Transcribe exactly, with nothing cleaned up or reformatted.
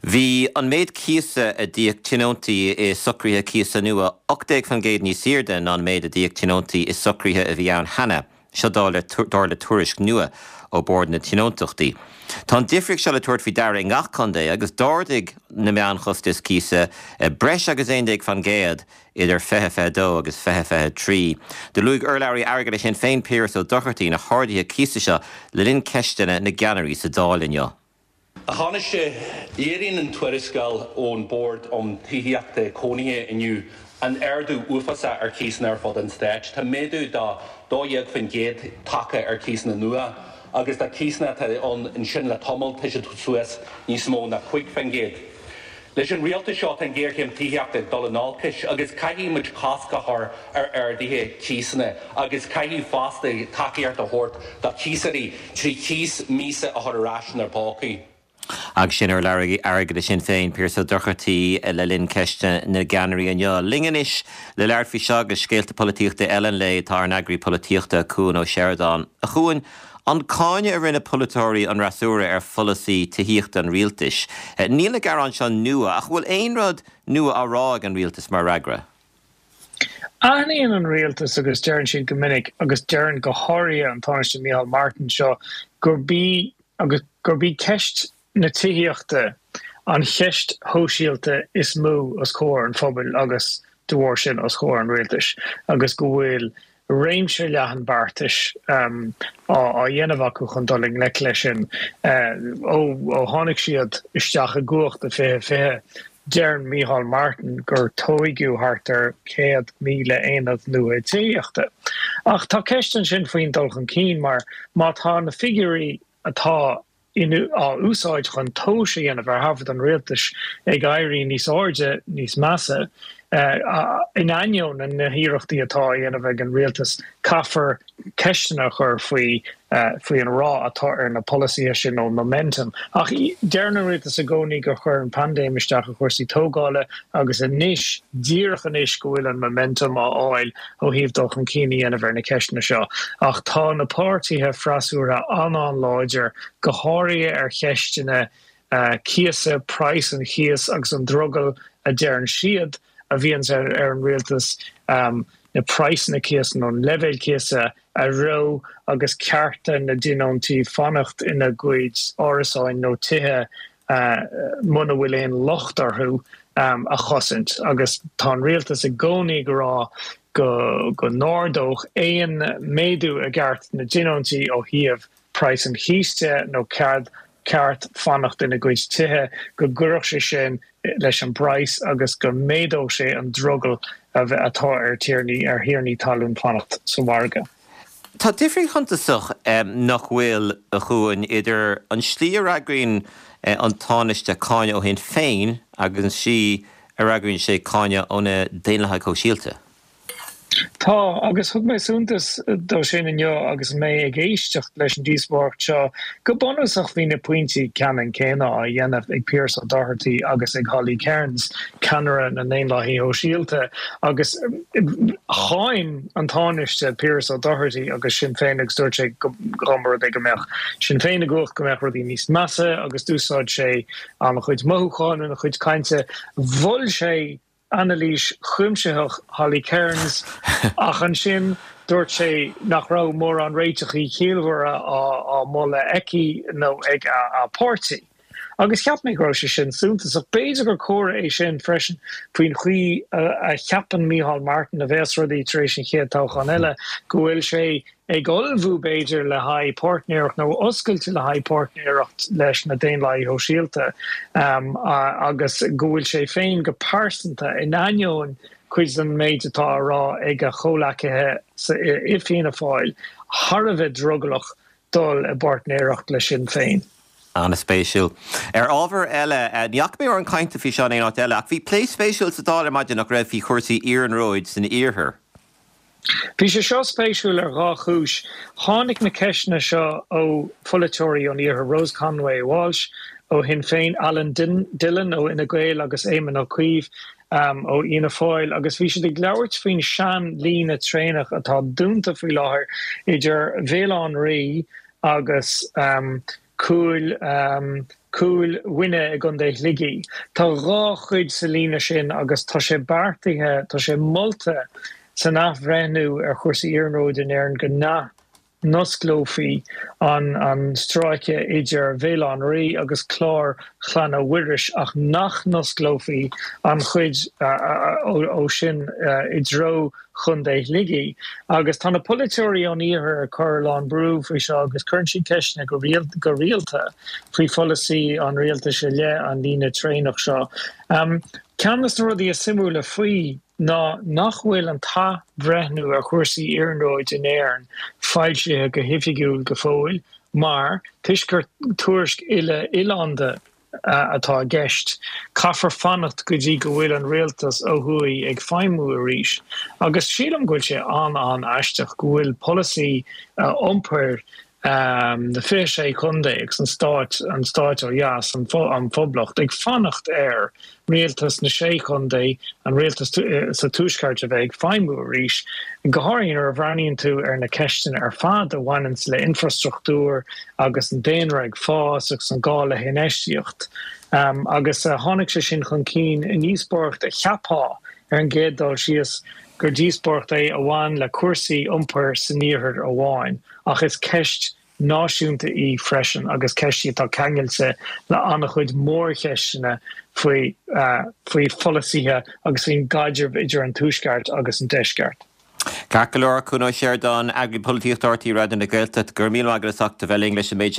Bhí an méid cíosa a díag tinóntaí is socríthe cíosa nua ochtaigh fan géad ní siirde an méid a díag tinóntaí is socríthe a bhí ann hana, seo dála dála tuairisc nua ó bord na tinóntaachtaí. Tá difric se le tuairt bhí deir ngach chundé agus dáirdigh na meán chustas cíosa breis agus aondaigh fan géad idir fethe fethe dó agus fethe fethe trí. De luigh urlairí airgad a sin féin Piers ó dochirtaí na háirdaithe cíosa seo le linn ceistena na geanairí sa dálinne. A hána sé éiríonn an tuairisceáil ón bord om tííochta cónaithe inniu an airdú uafasa ar císan ar fud an stáit. Tá méadú dá dóíag fan géad taca ar císan na nua, agus dá císna an in sin le tomul tuise suas níos mó na chuig fan géad. Leis an rialta seo an ggéirchéim tííochta dolanálcais agus caithí muid cascathir ar airdaithe císanna agus caithí fásta tacaíart a thuirt dá císaí trí cís mísa a thurásin ar pácaí. Ag sin ar leir airgad sin féin Piers ó dochirtaí le linn ceiste na geanairí anneo. Linganis le leir fhí seo agus scéalta políochta Ellen le tá an agraí políochta Cúin ó Sheridan. A chuain an cáine a rinne politóirí an rasúra ar folasaí tííochta an rialtais. Níla gar an seo nua ach bhfuil aon rud nua á ráig an rialtas mar ragra. Aíon an rialtas agus dearann sin go minic agus dearann go háirithe an táiste Micheál Martin seo gur bí agus gur bí ceist na tííochta an cheist hóisialta is mú os chóir an phobal agus dúir sin os chóir an rialtais agus go bhfuil réimse leathan bartais um, á dhéanamh acu chun doling le lei sin ó tháinig siad isteach a gcuacht a fithe fithe dearann Micheál Martin gur tóigiú hartar céad míle éonad nua tííochta. Ach tá ceistan sin faoin dulchan cín mar má tá na figurí atá inu á úsáid chun tóise dhéanamh ar hafad an rialtais ag éirí níos áirde níos measa uh, in aineoin na híireachtaí atá dhéanamh ag an rialtas caithfar ceistena chur faoi uh, faoi an rá atá ar na policy sin ó momentum. Ach dearna rialtas a gcónaí go chur an pandéimisteach a chuirsaí tógála agus a níos díreach a níos go bhfuil an momentum á áil ó híomh dul chun cíine dhéanamh ar na ceistena seo. Ach tá na páirtithe freasúra anán láidir go háirithe ar cheistena uh, cíasa price an chias agus an drogal a dearann siad a bhíonn ar, ar an rialtas um, na price na cíasan an level cíasa a ro agus cearta na dinóntí fannacht ina gcuid árasáin nó tithe uh, muna bhfuil éon lochtarthú um, a chosint agus tá an rialtas a gcónaí go rá go, go nárdóch éon méadú a gceart na dinóntí ó thaobh price an chiiste nó ceart ceart fannacht ina gcuid tithe go gcuireadh sé sin leis an price agus go méadóg sé an drogal a bheith atá ar tíirní ar hiarní talún fannacht sa bharga. Tá difric chuntasach um, nach bhfuil a chuain idir an slíor agraíonn uh, an táiste cáine ó hen féin agus si ar agraíonn sé cáine óna déanathe cóisialta. Tá agus thug mé súntas dó sin inneo agus mé ag éisteach leis an díosbhart seo go bonúsach bhí na pointí ceann céine a dhéanamh ag Piers ó dochirtaí agus ag Holly Cairns ceanara na néonlaí ó síalta agus cháin an táiste Piers ó dochirtaí agus sin féin agus dúirt sé gomar ag go meach sin féin a gcuach go meach rudí níos measa agus dúsáid sé an chuid mothúcháin a chuid cainte bhfuil sé Annalise chuimseach Holly Cairns ach an sin dúirt sé nach rá mór an réiteachí chéalmhara á molla eici nó ag a pártaí. Agus cheap mé gro sin súntas ach béidir gur córa é sin freisin faoin chuí a cheapan Micheál Martin a bheits rudaí tar éis sin chéad táchan eile go bhfuil sé ag olbhú béidir le haid partnéireacht nó oscailte le haid partnéireacht leis na déanlaí ó síalta um, agus go bhfuil sé féin go pásanta in aineoin chuid an méid atá rá ag a cholaicithe i féin a fáil thar a bheith drogalach dul a partnéireacht le sin féin. Anna spéisiúil. Ar ábhar eile, neach mé ar an cainte fhí seán éon eile, ach bhí plé spéisiúil sa dála maidin nach raibh hí chuirsaí ar an róid san iarthar. Bhí sé seo spéisiúil ar dhá chúis. Tháinig na ceisna seo ó folatóirí ón iarthar Rose Conway Walsh, ó hin féin Alan Dillon ó Ina Gael agus Éamon Ó Cuív um, ó Ina Fáil, agus bhí sé ag leabhart faoin sean lína trénach atá dúnta faoi láthair idir Bhéalán Rí agus um, cool um, cool winne ag an déich ligi. Tá rá chuid sa lína sin agus tá sé bartaithe, tá sé multa san nachbhreithniú ar chuirsaí iarnróid in éireann go na nosglófií an an straike idir Bhélan Rí agus chlár chlanna wiris ach nach nosglófií an chuid ó sin i dro chun déich ligi. Agus tána politeorí an íhir Caroline Brú fao seo agus chuirn ceisna go go rialta faoi pholasaí an rialta se le an lína trénach seo. Um, Ceannas rudí a simúla faoi ná nachhfuil an tá bhreithnú ar chuirsaí iarnróid in éireann fáilte go hifigiúil go fóil, mar tuisgur tuairisc ile Ilanda uh, atá gceist caithfar fannacht go dtí go bhfuil an rialtas ó thuaí ag feidhmiú arís. Agus sílam gúil sé an an aisteach go bhfuil policy uh, iompar Um, de fé sé chundéig an start an start ó jas an fo an foblacht ag fannacht air réaltas na sé chundé an réaltas uh, sa túiskarte bheith feimú ríis an gohaín ar a bhraíonn tú ar na ceisten ar fad a bhainans le infrastruchtúr agus an déanra ag fás agus an gála hénéisiíocht. Um, agus a uh, tháinig sé sin chun cín in níospócht a cheapá ar an géaddal sios gur díospócht é a bhain le cuasaí iompar san níorthir a bháin ach is ceist náisiúnta í freisin agus ceistí tá ceangailte le annach chuid mór ceistena faoi uh, faoi pholasaithe agus faoin gaidirbh idir an túisceart agus an deisceart. Cacalóra cúna séardán agripolitíochtartaí raidir na Gaeltacht gur míle agus achta bheith English a méid